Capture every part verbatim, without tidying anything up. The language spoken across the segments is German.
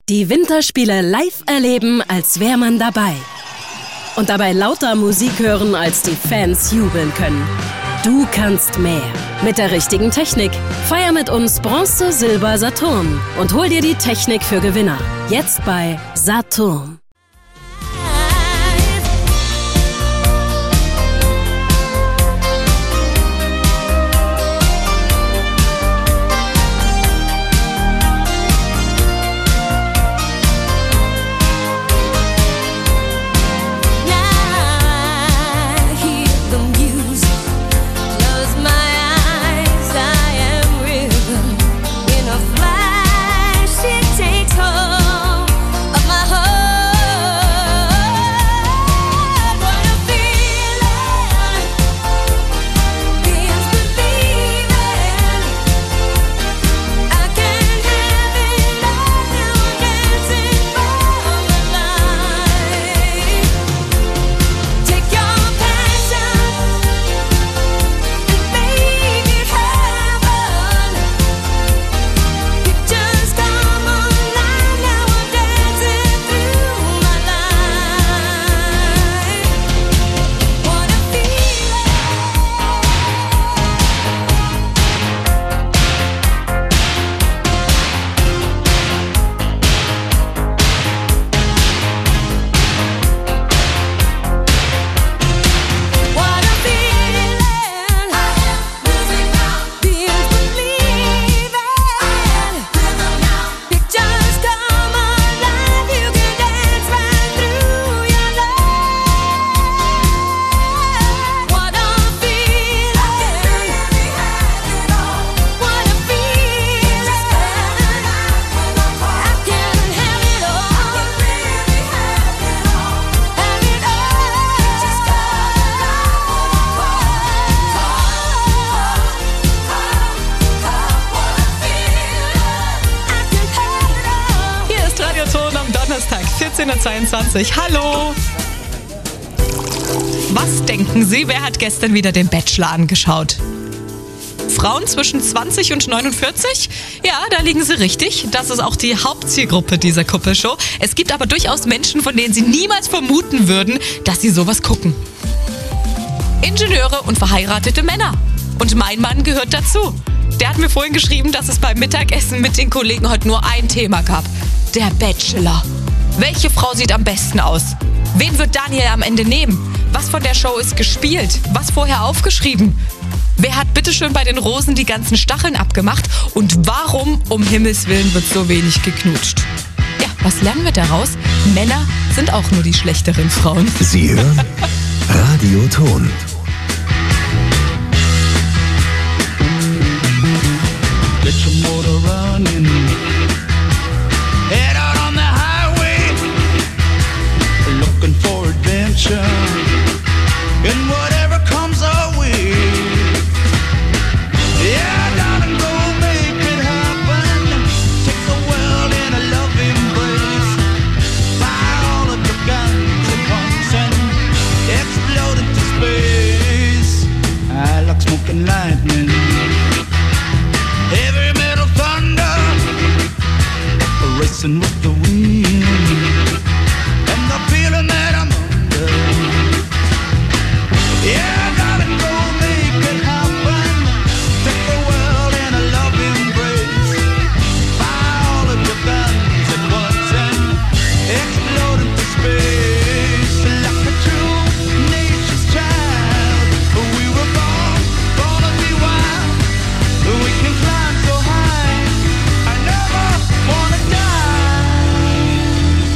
Die Winterspiele live erleben, als wäre man dabei. Und dabei lauter Musik hören, als die Fans jubeln können. Du kannst mehr. Mit der richtigen Technik. Feier mit uns Bronze, Silber, Saturn. Und hol dir die Technik für Gewinner. Jetzt bei Saturn. vierzehn Uhr zweiundzwanzig. Hallo! Was denken Sie, wer hat gestern wieder den Bachelor angeschaut? Frauen zwischen zwanzig und neunundvierzig? Ja, da liegen Sie richtig. Das ist auch die Hauptzielgruppe dieser Kuppelshow. Es gibt aber durchaus Menschen, von denen Sie niemals vermuten würden, dass sie sowas gucken. Ingenieure und verheiratete Männer. Und mein Mann gehört dazu. Der hat mir vorhin geschrieben, dass es beim Mittagessen mit den Kollegen heute nur ein Thema gab. Der Bachelor. Welche Frau sieht am besten aus? Wen wird Daniel am Ende nehmen? Was von der Show ist gespielt? Was vorher aufgeschrieben? Wer hat bitteschön bei den Rosen die ganzen Stacheln abgemacht? Und warum, um Himmels Willen, wird so wenig geknutscht? Ja, was lernen wir daraus? Männer sind auch nur die schlechteren Frauen. Sie hören Radio Ton. Get your motor running. Head out on the highway. Looking for adventure. And whatever comes our way. Yeah, darling, go make it happen. Take the world in a love embrace. Fire all of your guns at once and explode into space. I like smoking lightning. Heavy metal thunder, racing with the wind, and the feeling that I'm under. Yeah, darling, go make it happen. Take the world in a love embrace. Fire all of your guns at once and explode into space. Like a true nature's child, we were born, born to be wild. We can climb so high, I never wanna die.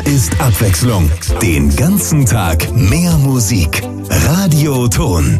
ist Abwechslung. Den ganzen Tag mehr Musik. Radioton.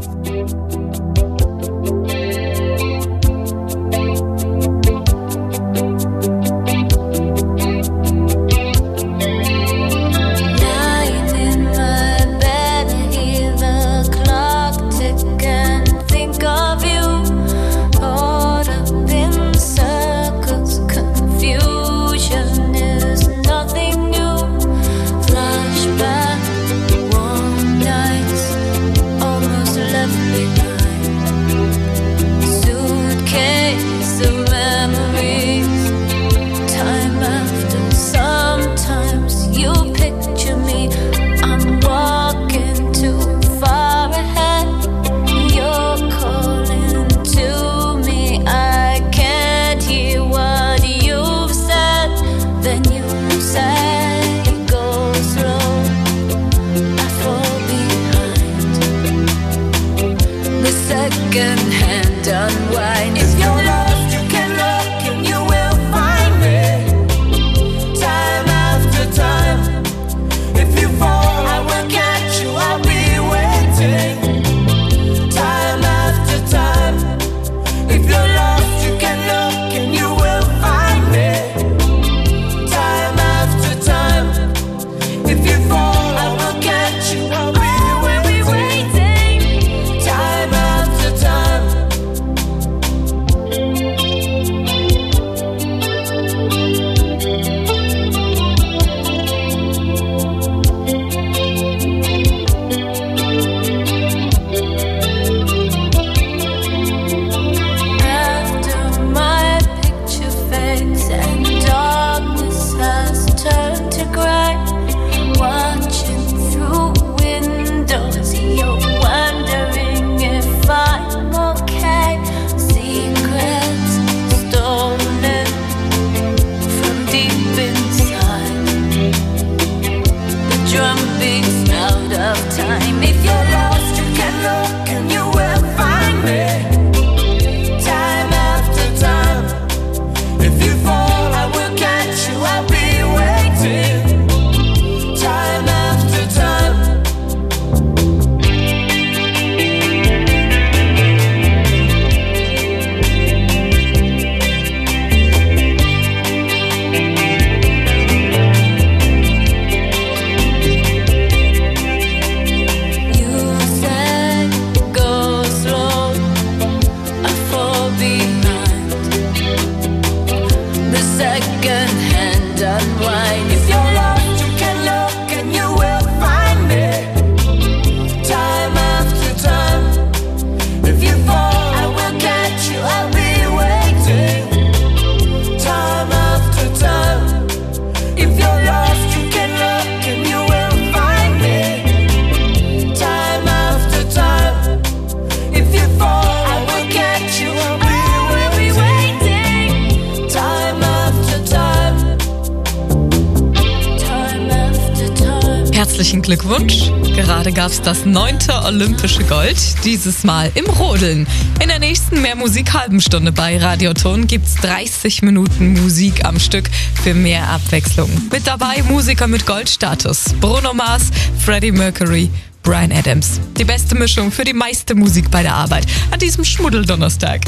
Herzlichen Glückwunsch. Gerade gab es das neunte olympische Gold, dieses Mal im Rodeln. In der nächsten Mehr Musik halben Stunde bei Radioton gibt's dreißig Minuten Musik am Stück für mehr Abwechslung. Mit dabei Musiker mit Goldstatus. Bruno Mars, Freddie Mercury, Bryan Adams. Die beste Mischung für die meiste Musik bei der Arbeit an diesem Schmuddeldonnerstag.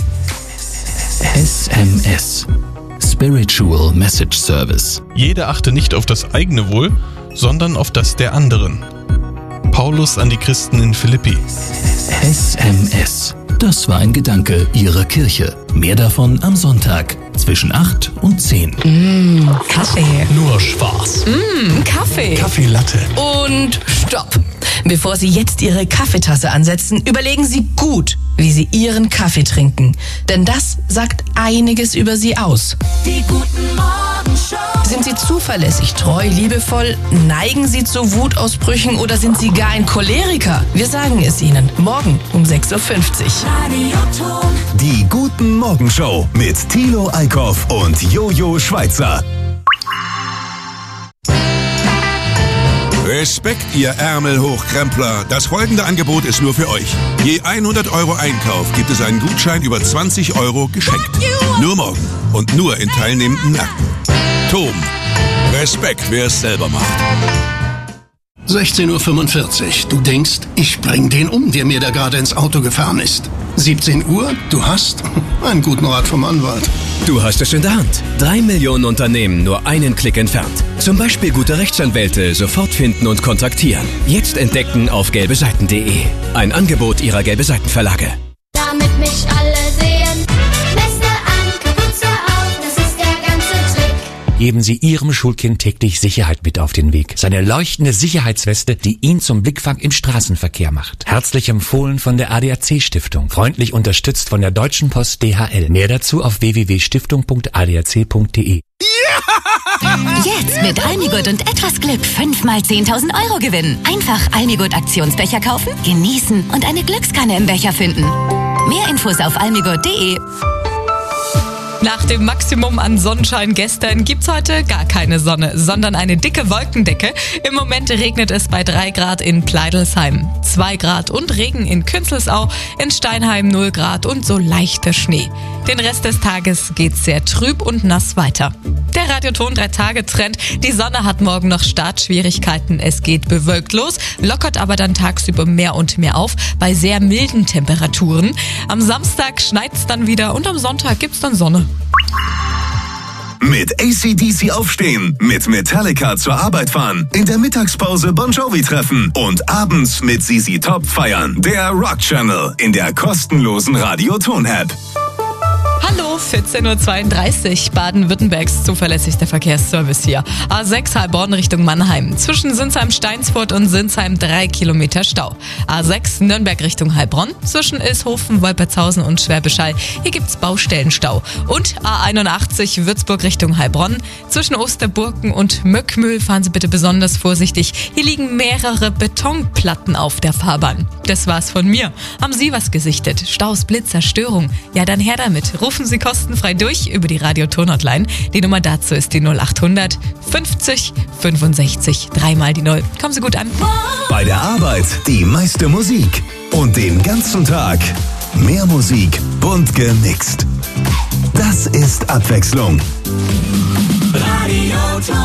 S M S. Spiritual Message Service. Jeder achte nicht auf das eigene Wohl, sondern auf das der anderen. Paulus an die Christen in Philippi. S M S. Das war ein Gedanke Ihrer Kirche. Mehr davon am Sonntag zwischen acht und zehn. Mmh, Kaffee. Nur Spaß. Mmh, Kaffee. Kaffeelatte. Und stopp! Bevor Sie jetzt Ihre Kaffeetasse ansetzen, überlegen Sie gut, wie Sie Ihren Kaffee trinken. Denn das sagt einiges über Sie aus. Die guten Morgenshow. Sind Sie zuverlässig, treu, liebevoll? Neigen Sie zu Wutausbrüchen oder sind Sie gar ein Choleriker? Wir sagen es Ihnen morgen um sechs Uhr fünfzig. Radioton. Die Guten Morgenshow mit Thilo Eickhoff und Jojo Schweizer. Respekt, ihr Ärmelhochkrempler. Das folgende Angebot ist nur für euch. Je hundert Euro Einkauf gibt es einen Gutschein über zwanzig Euro geschenkt. Nur morgen und nur in teilnehmenden Märkten. Tom. Respekt, wer es selber macht. sechzehn Uhr fünfundvierzig. Du denkst, ich bring den um, der mir da gerade ins Auto gefahren ist. siebzehn Uhr. Du hast einen guten Rat vom Anwalt. Du hast es in der Hand. Drei Millionen Unternehmen nur einen Klick entfernt. Zum Beispiel gute Rechtsanwälte sofort finden und kontaktieren. Jetzt entdecken auf gelbe seiten punkt de. Ein Angebot ihrer Gelbe Seiten Verlage. Damit mich alle sehen. Beste Ankapuze auf, das ist der ganze Trick. Geben Sie Ihrem Schulkind täglich Sicherheit mit auf den Weg. Seine leuchtende Sicherheitsweste, die ihn zum Blickfang im Straßenverkehr macht. Herzlich empfohlen von der A D A C Stiftung. Freundlich unterstützt von der Deutschen Post D H L. Mehr dazu auf w w w punkt stiftung punkt a d a c punkt de. Jetzt mit Almigurt und etwas Glück fünf mal zehntausend Euro gewinnen. Einfach Almigurt Aktionsbecher kaufen, genießen und eine Glückskanne im Becher finden. Mehr Infos auf almigurt punkt de. Nach dem Maximum an Sonnenschein gestern gibt's heute gar keine Sonne, sondern eine dicke Wolkendecke. Im Moment regnet es bei drei Grad in Pleidelsheim, zwei Grad und Regen in Künzelsau, in Steinheim null Grad und so leichter Schnee. Den Rest des Tages geht's sehr trüb und nass weiter. Der Radioton drei Tage Trend. Die Sonne hat morgen noch Startschwierigkeiten. Es geht bewölkt los, lockert aber dann tagsüber mehr und mehr auf bei sehr milden Temperaturen. Am Samstag schneit's dann wieder und am Sonntag gibt's dann Sonne. Mit A C D C aufstehen, mit Metallica zur Arbeit fahren, in der Mittagspause Bon Jovi treffen und abends mit Z Z Top feiern. Der Rock Channel in der kostenlosen Radioton-App. Hallo, vierzehn Uhr zweiunddreißig, Baden-Württembergs zuverlässigster Verkehrsservice hier. A sechs Heilbronn Richtung Mannheim. Zwischen Sinsheim-Steinsfurt und Sinsheim drei Kilometer Stau. A sechs Nürnberg Richtung Heilbronn. Zwischen Ilshofen, Wolpertshausen und Schwäbisch Hall. Hier gibt's Baustellenstau. Und A einundachtzig Würzburg Richtung Heilbronn. Zwischen Osterburken und Möckmühl fahren Sie bitte besonders vorsichtig. Hier liegen mehrere Betonplatten auf der Fahrbahn. Das war's von mir. Haben Sie was gesichtet? Staus, Blitzer, Störung? Ja, dann her damit. Rufen Sie kostenfrei durch über die Radioton-Hotline. Die Nummer dazu ist die null achthundert fünfzig fünfundsechzig. Dreimal die Null. Kommen Sie gut an. Bei der Arbeit die meiste Musik. Und den ganzen Tag mehr Musik, bunt gemixt. Das ist Abwechslung. Radioton.